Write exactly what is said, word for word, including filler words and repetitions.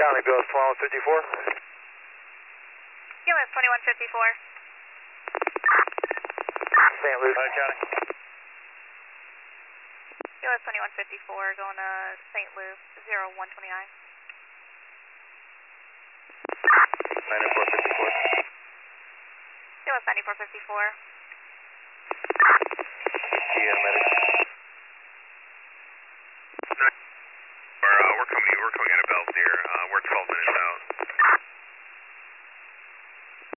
Charlie, Bill twenty-one fifty-four. U S twenty-one fifty-four. Saint Louis. Hi, Charlie. U S twenty-one fifty-four going to Saint Louis, zero one twenty-nine. ninety-four fifty-four. U S ninety-four fifty-four. G M